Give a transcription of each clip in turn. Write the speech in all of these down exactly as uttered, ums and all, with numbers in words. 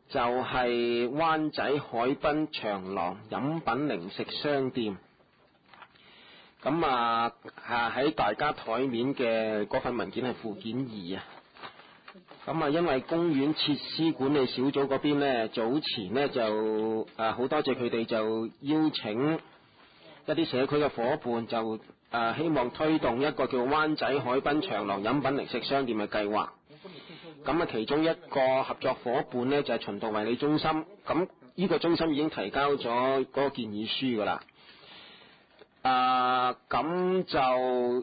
就係灣仔海濱長廊飲品零食商店。咁啊喺大家台面嘅嗰份文件係附件二啊。咁啊，因為公園設施管理小組嗰邊呢，早前呢就啊好多謝佢哋就邀請一啲社區嘅伙伴就啊希望推動一個叫灣仔海濱長廊飲品零食商店嘅計劃。咁啊，其中一個合作伙伴呢，就係循道衛理中心。咁呢個中心已經提交咗嗰個建議書噶啦。啊，咁就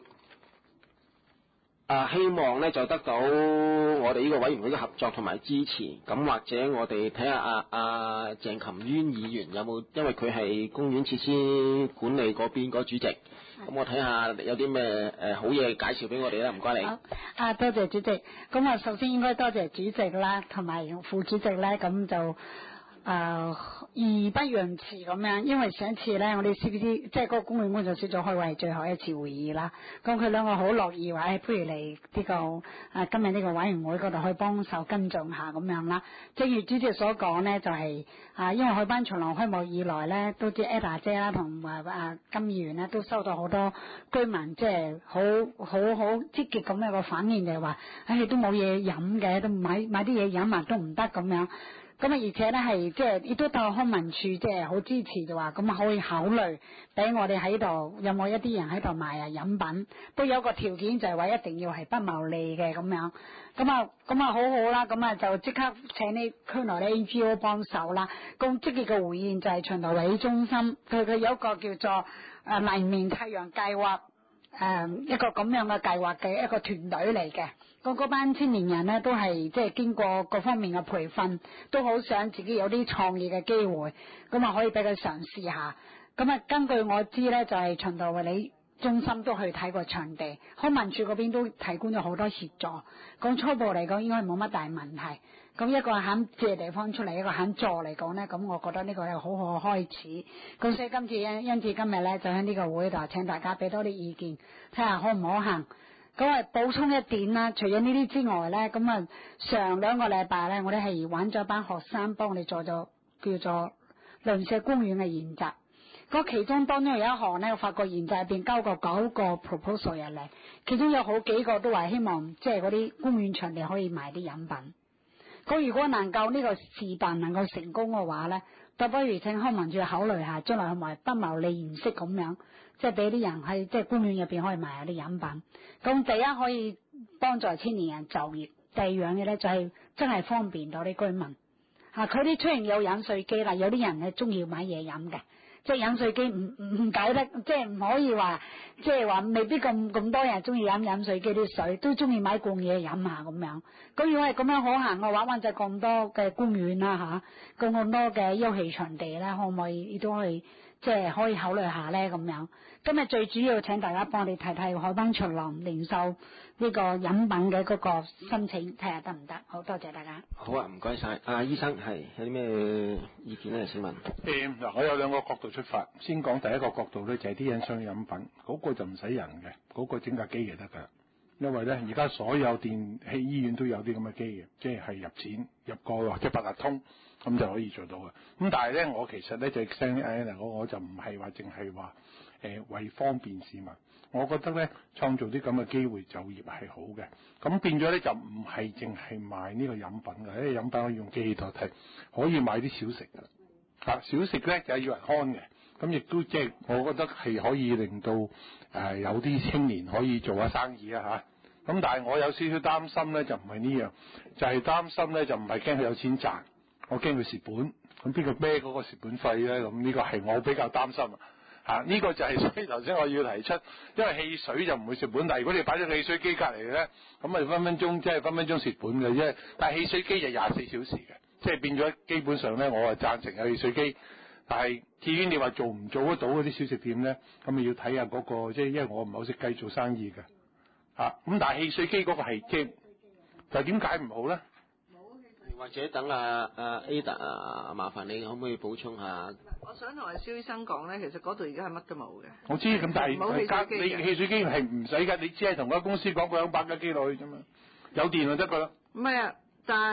啊希望咧就得到我哋呢個委員會嘅合作同埋支持。咁或者我哋睇下阿阿鄭琴淵議員有冇，因為佢係公園設施管理嗰邊嗰主席。咁我睇下有啲咩誒好嘢介紹俾我哋啦，唔該你。 好啊，多謝主席。咁啊，首先應該多謝主席啦，同埋副主席咧，咁就。誒、呃，義不容辭咁樣，因為上一次咧，我哋 C P C 即係嗰個公園工作小組開會係最後一次會議啦。咁佢兩個好樂意話，誒、哎，不如嚟呢、這個誒、啊、今日呢個委員會嗰度去幫手跟進下咁樣啦。正如主席所講呢，就係、是、啊，因為海濱長廊開幕以來呢，都知 Ada 姐啦同埋啊金議員呢，都收到好多居民即係好好好積極咁樣個反應，就係話，誒都冇嘢飲嘅，都買買啲嘢飲啊都唔得咁樣。咁啊，而且咧係即係亦都到康文署即係好支持，就話咁啊可以考慮俾我哋喺度有冇一啲人喺度賣啊飲品，都有個條件就係話一定要係不牟利嘅咁樣。咁啊咁啊好好啦，咁啊就即刻請你區內嘅 N G O 幫手啦。咁積極嘅回應就係循道衛理中心，佢佢有一個叫做誒黎明太陽計劃。誒、嗯、一個咁樣嘅計劃嘅一個團隊嚟嘅，咁嗰班青年人呢，都係即係經過各方面嘅培訓，都好想自己有啲創業嘅機會，咁啊可以俾佢嘗試下。咁啊根據我知呢，就係循道衛理中心都去睇過場地，康文署嗰邊都提供咗好多協助。咁初步嚟講應該冇乜大問題。咁一個肯借地方出嚟，一個肯做嚟講呢，咁我覺得呢個係好好開始。咁所以今次因因此今日呢，就喺呢個會度請大家俾多啲意見，睇下可唔可行。咁啊補充一點啦，除咗呢啲之外呢，咁啊上兩個禮拜呢，我哋係揾咗班學生幫我哋做咗叫做鄰舍公園嘅研習。嗰其中當中有一項呢，我發覺研習入邊交過九個 proposal 入嚟，其中有好幾個都話希望即係嗰啲公園場地可以賣啲飲品。咁如果能夠呢個試辦能夠成功嘅話呢，倒不如請康文署考慮下，將來去賣不牟利形式咁樣，即係俾啲人喺即係公園入邊可以賣下啲飲品。咁第一可以幫助青年人就業，第二樣嘢呢就係真係方便到啲居民。嚇佢啲出現有飲水機啦，有啲人係中意買嘢飲嘅。即係飲水機唔唔唔解得，即係唔可以話，即係話未必咁咁多人中意飲飲水機啲水，都中意買罐嘢飲下咁樣。咁如果係咁樣可行嘅話，灣仔咁多嘅公園啦嚇，咁咁多嘅休憩場地咧，可唔可以亦都可以即係可以考慮下咧咁樣？今日最主要請大家幫我哋睇睇海濱長廊零售呢個飲品嘅嗰個申請，睇下得唔得？好多謝大家。 好啊，唔該晒。阿醫生係有啲咩意見咧？請問。 誒嗱，我有兩個角度出發，先講第一個角度咧，就係啲人想飲品，嗰個就唔使人嘅，嗰個整架機就得㗎。因為咧，而家所有電器醫院都有啲咁嘅機嘅，即係係入錢入過或者八達通咁就可以做到嘅。咁但係咧，我其實咧就聲誒，我我就唔係話淨係話誒為方便市民，我覺得咧創造啲咁嘅機會就業係好嘅。咁變咗咧就唔係淨係賣呢個飲品嘅，因為飲品可以用機器代替，可以買啲小食㗎。啊，小食咧就係要人看嘅，咁亦都即係我覺得係可以令到誒、呃、有啲青年可以做下生意啊嚇。咁但係我有少少擔心咧，就唔係呢樣，就係、是、擔心咧就唔係驚佢有錢賺，我驚佢蝕本。咁邊個孭嗰個蝕本費咧？咁呢個係我比較擔心啊。嚇，呢個就係、是、所以頭先我要提出，因為汽水就唔會蝕本，但係如果你擺咗汽水機隔離咧，咁咪分分鐘即係分分鐘蝕本嘅啫。但係汽水機就廿四小時嘅。即係變咗，基本上咧，我係贊成有汽水機。但係至於你話做唔做得到嗰啲小食店咧，咁你要睇下嗰個，即係因為我唔係好識計做生意嘅嚇。咁、啊、但係汽水機嗰個係即係，就點解唔好咧？ 或者等阿阿 Ada 啊，麻煩你可唔可以補充下？ 我想同阿蕭醫生講咧，其實嗰度而家係乜都冇嘅。 我知咁，但係冇汽水機嘅。 你汽水機係唔使㗎，你只係同間公司講佢兩百架機落去啫嘛，有電就得㗎啦。 唔係啊，但係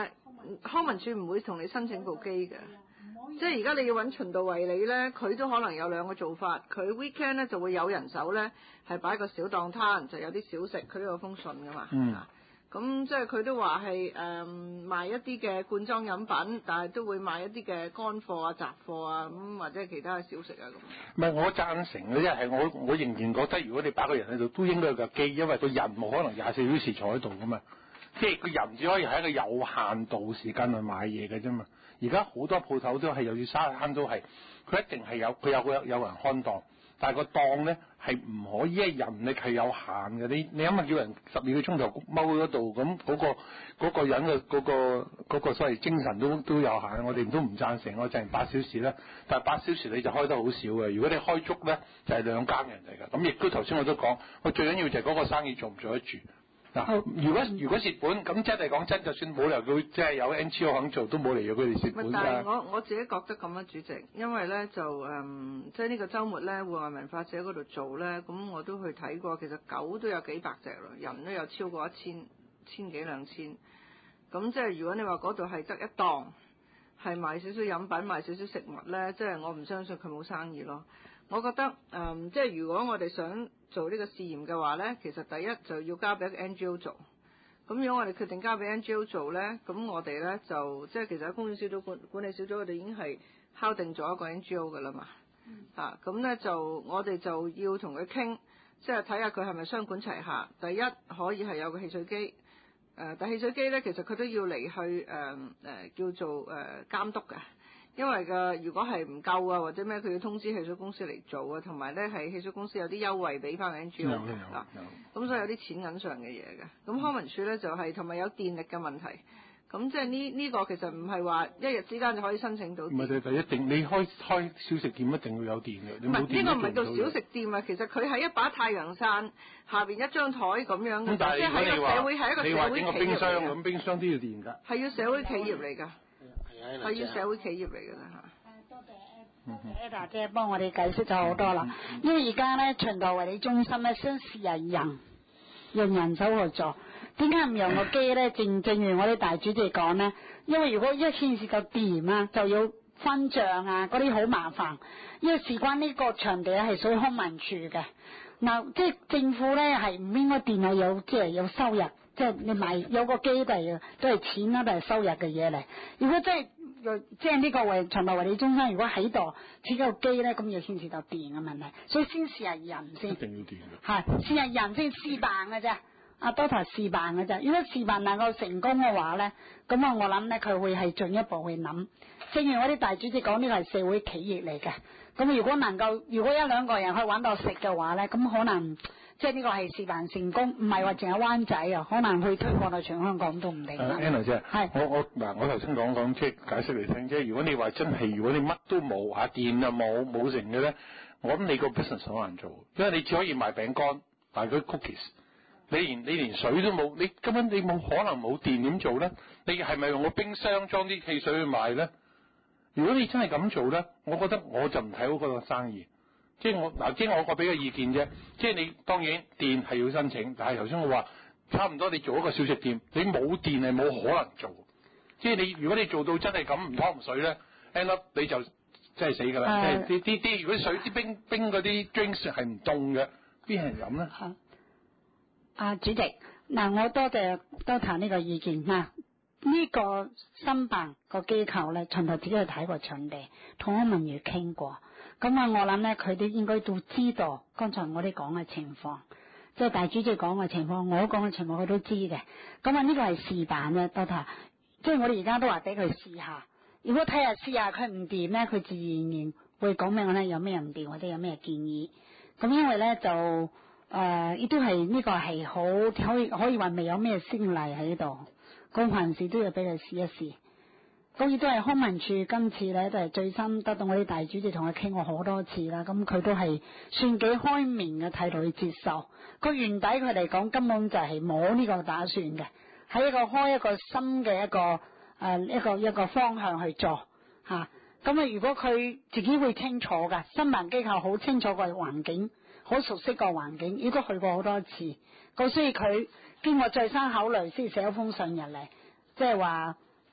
康文署唔會同你申請部機嘅。即係而家你要揾循道衛理咧，佢都可能有兩個做法。佢 weekend 咧就會有人手咧，係擺個小檔攤，就有啲小食，佢都有封信噶嘛。 嗯。 咁即係佢都話係誒賣一啲嘅罐裝飲品，但係都會賣一啲嘅乾貨啊、雜貨啊，咁或者係其他嘅小食啊咁。 唔係我贊成嘅，因為我我仍然覺得如果你擺個人喺度，都應該有架機，因為個人冇可能廿四小時坐喺度噶嘛。即係個人只可以喺一個有限度時間去買嘢嘅啫嘛。而家好多鋪頭都係有啲沙灘都係，佢一定係有佢有個有人看檔，但係個檔咧係唔可以，因為人力係有限嘅。你你諗下叫人十二個鐘頭踎喺嗰度，咁嗰個嗰個人嘅嗰個嗰個所謂精神都都有限。我哋都唔贊成，我淨係八小時咧，但係八小時你就開得好少嘅。如果你開足咧，就係兩間人嚟㗎。咁亦都頭先我都講，我最緊要就係嗰個生意做唔做得住。嗱，如果如果蝕本，咁真係講真，就算冇理由佢即係有 N G O 肯做，都冇理由佢哋蝕本㗎。 但係我我自己覺得咁樣，主席，因為咧就誒、嗯，即係呢個週末咧，戶外文化社嗰度做咧，咁我都去睇過，其實狗都有幾百隻咯，人都有超過一千千幾兩千。咁即係如果你話嗰度係得一檔，係賣少少飲品、賣少少食物咧，即係我唔相信佢冇生意咯。我覺得誒、嗯，即係如果我哋想做呢個試驗嘅話咧，其實第一就要交俾一個 N G O 做。咁如果我哋決定交俾 N G O 做咧，咁我哋咧就即係其實喺公眾小組管管理小組，我哋已經係敲定咗一個 N G O 㗎啦嘛。嗯、啊，咁咧就我哋就要同佢傾，即係睇下佢係咪雙管齊下。第一可以係有個汽水機，誒、呃，但汽水機咧其實佢都要嚟去誒誒、呃、叫做誒、呃、監督嘅。因為嘅如果係唔夠啊或者咩，佢要通知汽水公司嚟做啊，同埋咧係汽水公司有啲優惠俾翻 N G O 啊，咁所以有啲錢銀上嘅嘢嘅。咁康文署咧就係同埋有電力嘅問題，咁即係呢呢個其實唔係話一日之間就可以申請到。唔係，就一定你開開小食店一定要有電嘅。唔係呢個唔係叫小食店啊，其實佢係一把太陽傘下邊一張台咁樣嘅，即係喺個社會係一個社會企業嚟嘅。你話整個冰箱咁，冰箱都要電㗎。係要社會企業嚟㗎。係要社會企業嚟㗎啦嚇。 多謝 Ada 姐幫我哋解釋咗好多啦。因為而家咧循道衛理中心咧先試下人用人手去做，點解唔用個機咧？正正如我哋大主席講咧，因為如果一牽涉到電啊，就要分賬啊，嗰啲好麻煩。因為事關呢個場地咧係屬於康文署嘅，嗱即係政府咧係唔應該電腦有即係有收入。即係你買有個機地都係錢啦，都係收入嘅嘢嚟。如果真係即係呢個為循道衛理中心，如果喺度設個機咧，咁要牽涉到電嘅問題，所以先試下人先。一定要電嘅。係試下人先試辦嘅啫，阿多頭試辦嘅啫。如果試辦能夠成功嘅話咧，咁啊我諗咧佢會係進一步去諗。正如我啲大主席講，呢個係社會企業嚟嘅。咁如果能夠，如果一兩個人可以揾到食嘅話咧，咁可能。即係呢個係試辦成功，唔係話淨係灣仔啊，可能去推廣到全香港都唔定。誒 Anna 姐，係我我嗱，我頭先講講即係解釋嚟聽，即係如果你話真係，如果你乜都冇啊，電啊冇冇成嘅咧，我諗你個 business 好難做，因為你只可以賣餅乾、賣嗰啲 cookies，你連你連水都冇，你根本你冇可能冇電點做咧？你係咪用個冰箱裝啲汽水去賣咧？如果你真係咁做咧，我覺得我就唔睇好嗰個生意。即係我嗱，即係我個俾嘅意見啫。即係你當然電係要申請，但係頭先我話差唔多，你做一個小食店，你冇電係冇可能做。即係你如果你做到真係咁唔湯唔水咧 end up 你就真係死㗎啦。Uh, 即係啲啲啲，如果水啲冰冰嗰啲 drinks 係唔凍嘅，邊係人飲咧？嚇！ 啊，主席，嗱，我多謝多談呢個意見嗱。呢個申辦個機構咧，循道自己去睇過場地，同康文署傾過。咁啊，我諗咧，佢哋應該都知道剛才我哋講嘅情況，即係大主席講嘅情況，我講嘅情況佢都知嘅。咁啊，呢個係試辦啫，多謝。即係我哋而家都話俾佢試下。如果睇下試下佢唔掂咧，佢自然然會講俾我咧有咩唔掂或者有咩建議。咁因為咧就誒，亦都係呢個係好可以可以話未有咩先例喺度。咁凡事都要俾佢試一試，咁亦都係康文署今次咧都係最新得到我啲大主席同佢傾過好多次啦，咁佢都係算幾開明嘅態度去接受。個原底佢嚟講根本就係冇呢個打算嘅，喺一個開一個新嘅一個誒、呃、一個一個方向去做嚇。咁啊，如果佢自己會清楚㗎，申辦機構好清楚個環境，好熟悉個環境，亦都去過好多次，咁所以佢經過再三考慮先寫一封信入嚟，即係話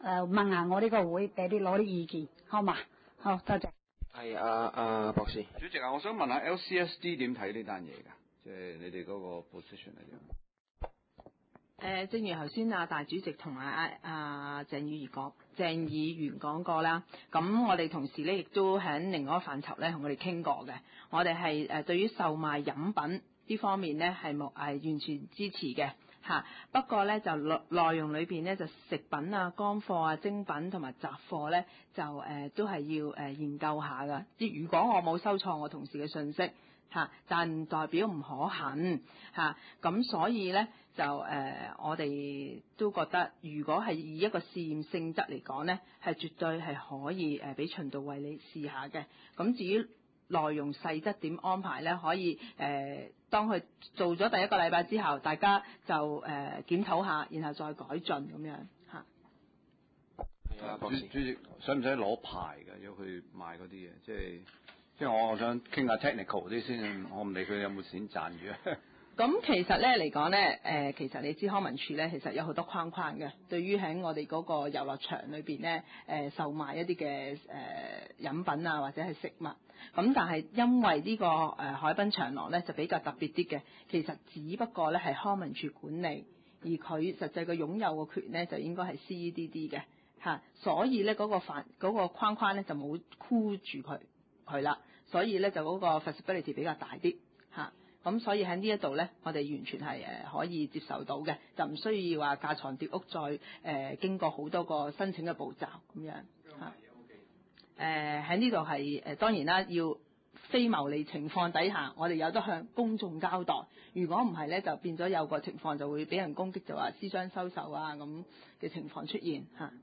誒問下我呢個會，俾啲攞啲意見，好嘛？好，多謝。 係啊啊博士。 主席啊，我想問下 L C S D 點睇呢單嘢㗎？即係你哋嗰個 position 係點？ 誒，正如頭先啊大主席同埋啊啊鄭議員講，鄭議員講過啦。咁我哋同時咧亦都喺另外一個範疇咧同我哋傾過嘅。我哋係誒對於售賣飲品呢方面咧係冇係完全支持嘅嚇。不過咧就內內容裏邊咧就食品啊、乾貨啊、精品同埋雜貨咧就誒、呃、都係要誒、呃、研究下㗎。即如果我冇收錯我同事嘅信息。嚇，但唔代表唔可行嚇，咁所以咧就誒、呃，我哋都覺得，如果係以一個試驗性質嚟講咧，係絕對係可以誒俾循道衛理試下嘅。咁至於內容細則點安排咧，可以誒、呃、當佢做咗第一個禮拜之後，大家就誒、呃、檢討下，然後再改進咁樣嚇。 係啊， 主主席，使唔使攞牌㗎？要去賣嗰啲嘢，即係。即係我想傾下 technical 啲先，我唔理佢有冇錢賺嘅。 咁其實咧嚟講咧，誒其實你知康文署咧，其實有好多框框嘅，對於喺我哋嗰個遊樂場裏邊咧，誒售賣一啲嘅誒飲品啊或者係食物。咁但係因為呢個誒海濱長廊咧就比較特別啲嘅，其實只不過咧係康文署管理，而佢實際嘅擁有嘅權咧就應該係 C E D D 嘅嚇，所以咧嗰個範嗰個框框咧就冇箍住佢佢啦。所以咧就嗰個 flexibility 比較大啲嚇，咁、啊、所以喺呢一度咧，我哋完全係誒可以接受到嘅，就唔需要話架床疊屋再誒、呃、經過好多個申請嘅步驟咁樣嚇。誒喺呢度係誒當然啦，要非牟利情況底下，我哋有得向公眾交代。如果唔係咧，就變咗有個情況就會俾人攻擊，就話私相收受啊咁嘅情況出現嚇。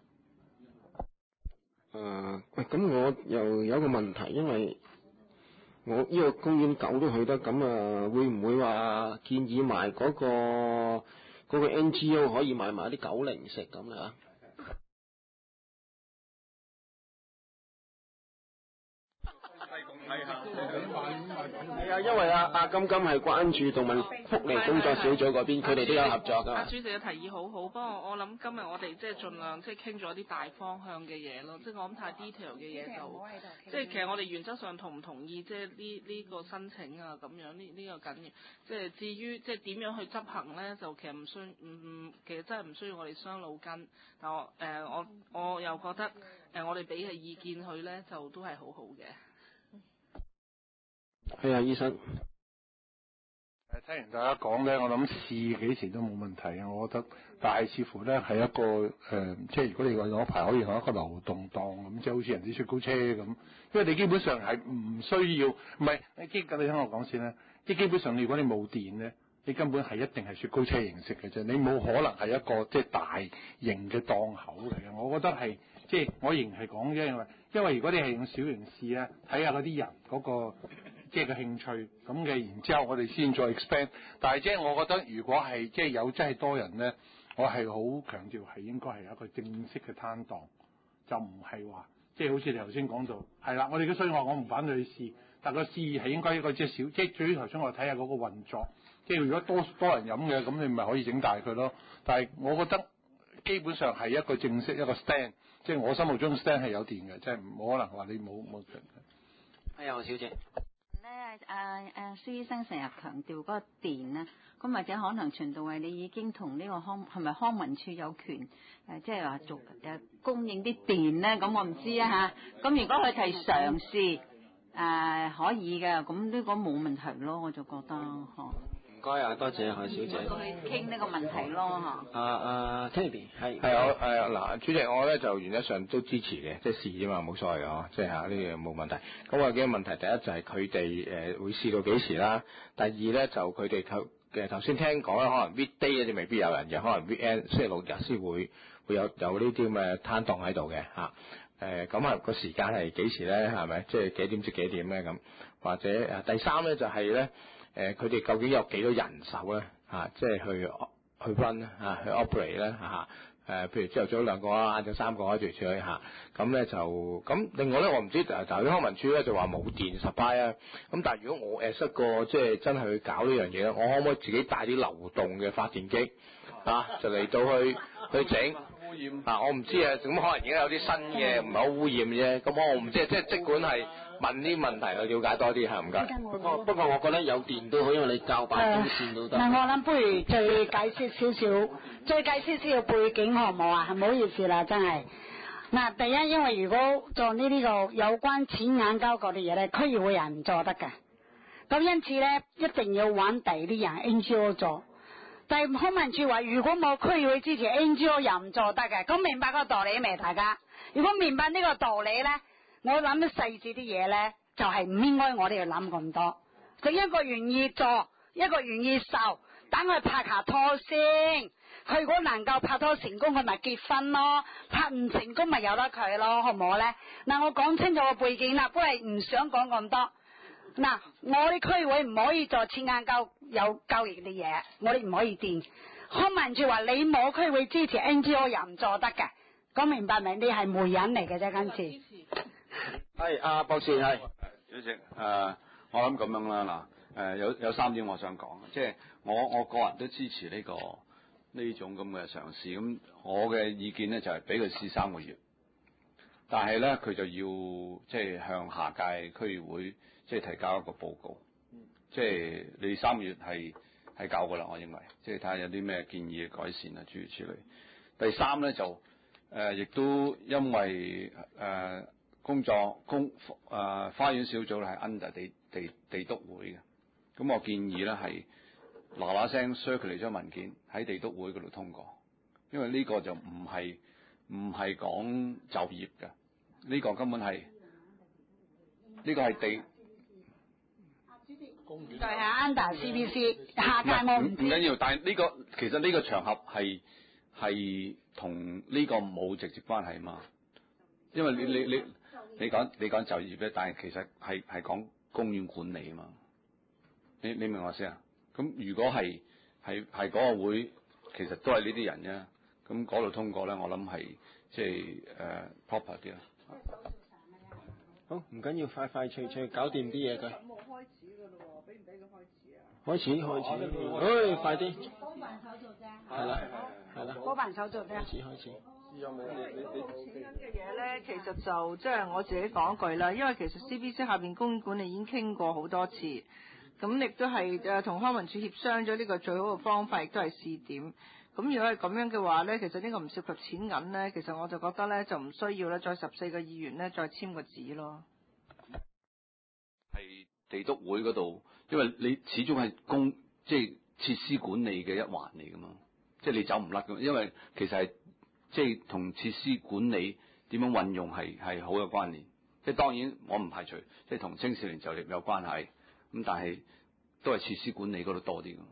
誒、呃，喂，咁我又有一個問題，因為我呢個公園狗都去得，咁啊，會唔會話建議埋嗰、嗰個嗰、嗰個 N G O 可以買埋啲狗零食咁啊？係啊，因為阿阿金金係關注動物福利工作小組嗰邊，佢哋都有合作噶。 阿主席嘅提議好好，不過我諗今日我哋即係盡量即係傾咗啲大方向嘅嘢咯，即係我諗太 detail 嘅嘢就，即係其實我哋原則上同唔同意即係呢呢個申請啊咁樣呢呢、呢個緊要，即係至於即係點樣去執行咧，就其實唔需唔唔，其實真係唔需要我哋傷腦筋。但我誒、呃、我我又覺得誒、呃、我哋俾嘅意見佢咧就都係好好嘅。 係啊，醫生。 誒，聽完大家講咧，我諗試幾時都冇問題啊！我覺得，但係似乎咧係一個誒、呃，即係如果你話攞牌可以係一個流動檔咁，即係好似人哋雪糕車咁，因為你基本上係唔需要，唔係你基，你聽我講先啦。即係基本上，如果你冇電咧，你根本係一定係雪糕車形式嘅啫，你冇可能係一個即係大型嘅檔口嚟嘅。我覺得係即係我仍然係講啫，因為因為如果你係用小型試咧，睇下嗰啲人嗰、嗰個。即係個興趣咁嘅，然之後我哋先再 expand。但係即係我覺得，如果係即係有真係多人咧，我係好強調係應該係一個正式嘅攤檔，就唔係話即係好似你頭先講到係啦。我哋嘅所以話我唔反對去試，但個試係應該一個即係小，即係至於頭先我睇下嗰個運作。即係如果多多人飲嘅，咁你咪可以整大佢咯。但係我覺得基本上係一個正式一個 stand， 即係我心目中 stand 係有電嘅，即係冇可能話你冇冇。 係啊，小姐。 咧誒誒，蘇醫生成日強調嗰個電咧，咁或者可能循道衛理已經同呢個康係咪康文署有權誒、呃，即係話做誒、呃、供應啲電咧？咁我唔知啊嚇。咁如果佢係嘗試誒、呃、可以嘅，咁呢個冇問題咯，我就覺得嗬。 唔該啊，多謝何小姐。 去傾呢個問題咯嚇。 啊啊 Kennedy 係係我係嗱，主席我咧就原則上都支持嘅，即係試啫嘛，冇所謂嘅嗬，即係嚇呢樣冇問題。咁我有幾個問題，第一就係佢哋誒會試到幾時啦？第二咧就佢哋頭嘅頭先聽講咧，可能 weekday 就未必有人嘅，可能 weekend 星期六日先會會有有呢啲咁嘅攤檔喺度嘅嚇。誒咁啊個時間係幾時咧？係咪即係幾點至幾點咧？咁或者誒第三咧就係咧。誒佢哋究竟有幾多人手咧？嚇、啊，即係去去 run 咧嚇，去 operate 咧嚇。誒，譬如朝頭早兩個啊，晏晝三個啊，住住去嚇。咁咧就咁，另外咧我唔知，但係康文署咧就話冇電 supply 啊。咁但係如果我 as 一個即係真係去搞呢樣嘢咧，我可唔可以自己帶啲流動嘅發電機啊？就嚟到去去整嗱，我唔知啊，咁可能而家有啲新嘅，唔係好污染啫。咁我唔知，即係即管係問啲問題去了解多啲嚇，唔該。 不過不過，我覺得有電都好，因為你較白中線都得。 嗱、我諗不如再解釋少少，再解釋少少背景好唔好啊？唔好意思啦，真係。嗱，第一，因為如果做呢呢個有關錢眼交嗰啲嘢咧，區議會人唔做得嘅。咁因此咧，一定要揾第二啲人 N G O 做。但係康文署話，如果冇區議會支持 N G O 又唔做得嘅。咁明白個道理未？大家，如果明白呢個道理咧，我諗啲細緻啲嘢咧，就係、是、唔應該我哋要諗咁多。佢一個願意做，一個願意受，等佢拍下拖先。佢如果能夠拍拖成功，佢咪結婚咯；拍唔成功咪由得佢咯，好唔好咧？嗱，我講清楚個背景啦，不過唔想講咁多。嗱，我哋區會唔可以做錢眼交有交易啲嘢，我哋唔可以掂。康文署話你冇區會支持 N G O 又唔做得嘅，咁明白未？你係媒人嚟嘅啫，今次。 係阿博士係。 主席，誒、呃，我諗咁樣啦，嗱，誒有有三點我想講，即係我我個人都支持呢、這個呢種咁嘅嘗試，咁我嘅意見咧就係俾佢試三個月，但係咧佢就要即係向下屆區議會即係提交一個報告，即係你三個月係係夠噶啦，我認為，即係睇下有啲咩建議嘅改善啊諸如此類。第三咧就誒亦、呃、都因為誒。呃工作工誒、呃、花園小組咧係 under 地地地督會嘅，咁我建議咧係嗱嗱聲 circulate 咗文件喺地督會嗰度通過，因為呢個就唔係唔係講就業嘅，呢、這個根本係呢、這個係地就係 under C B C 下屆我唔唔緊要，但係呢、這個其實呢個場合係係同呢個冇直接關係嘛，因為你你你。你你講你講就業咧，但係其實係係講公園管理啊嘛。你你明我先啊？咁如果係係係嗰個會，其實都係呢啲人啫。咁嗰度通過咧，我諗係即係誒 proper 啲啦。 好，唔緊要，快快脆脆搞掂啲嘢佢。 冇開始㗎咯喎，俾唔俾佢開始啊？ 開始開始，誒快啲。 補辦手續啫。 係啦係啦。 補辦手續啫。 開始開始。 有冇你你錢銀嘅嘢咧，其實就即係、就是、我自己講一句啦，因為其實 C B C 下邊公園管理已經傾過好多次，咁亦都係誒同康文署協商咗呢個最好嘅方法，亦都係試點。咁如果係咁樣嘅話咧，其實呢個唔涉及錢銀咧，其實我就覺得咧就唔需要咧再十四個議員咧再簽個紙咯。 係地督會嗰度，因為你始終係公即係設施管理嘅一環嚟噶嘛，即係你走唔甩噶，因為其實係。即係同設施管理點樣運用係係好有關聯，即係當然我唔排除即係同青少年就業有關係，咁但係都係設施管理嗰度多啲嘅。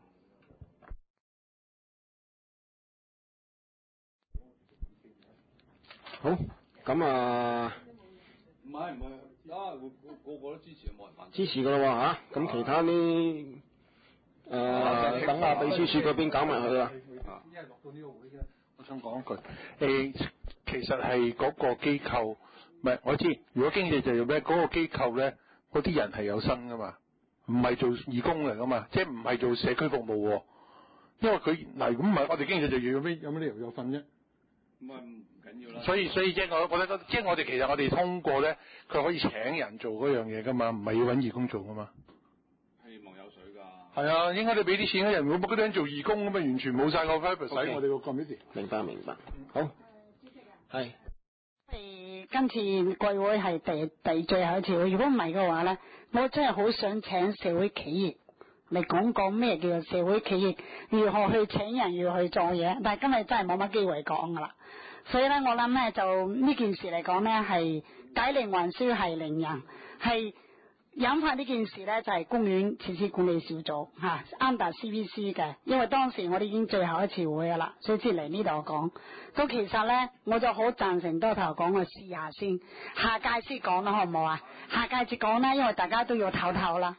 好，咁啊， 唔係唔係，啊個個都支持，冇人反支持㗎啦喎嚇，咁其他啲誒等下秘書處嗰邊搞埋佢啦。 因為落到呢個會啫。我想講一句，誒、欸，其實係嗰個機構，唔係我知。如果經濟就業咩，嗰、那個機構咧，嗰啲人係有薪噶嘛，唔係做義工嚟噶嘛，即係唔係做社區服務喎。因為佢嗱，咁唔係我哋經濟就業有咩有咩理由有份啫？ 唔係唔緊要啦。所以所以即係我覺得，即係我哋其實我哋通過咧，佢可以請人做嗰樣嘢噶嘛，唔係要揾義工做噶嘛。 希望有水㗎。係啊，應該你俾啲錢嘅人，如果嗰啲人做義工咁啊，完全冇晒個 purpose 使 Okay. 我哋個 committee。 明白明白，好。係。 誒，今次貴會係第第最後一次會，如果唔係嘅話咧，我真係好想請社會企業嚟講講咩叫做社會企業，如何去請人，如何去做嘢。但係今日真係冇乜機會講噶啦，所以咧我諗咧就呢件事嚟講咧係解鈴還須繫鈴人，係。引發呢件事咧就係、是、公園設施管理小組嚇 under C B C 嘅，因為當時我哋已經最後一次會噶啦，所以先嚟呢度講。咁其實咧我就好贊成多頭講，我試下先，下屆先講啦，好唔好啊？下屆先講啦，因為大家都要唞唞啦。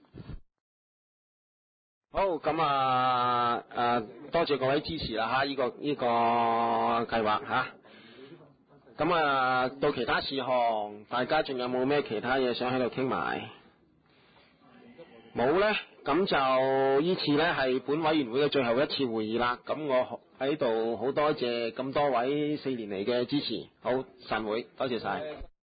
好，咁啊誒，多謝各位支持啦嚇，呢、這個呢、這個計劃嚇。咁啊，到其他事項，大家仲有冇咩其他嘢想喺度傾埋？冇咧， 咁就呢次呢係本委員會嘅最後一次會議啦。咁我喺度好多謝咁多位四年嚟嘅支持。好，散會，多謝晒。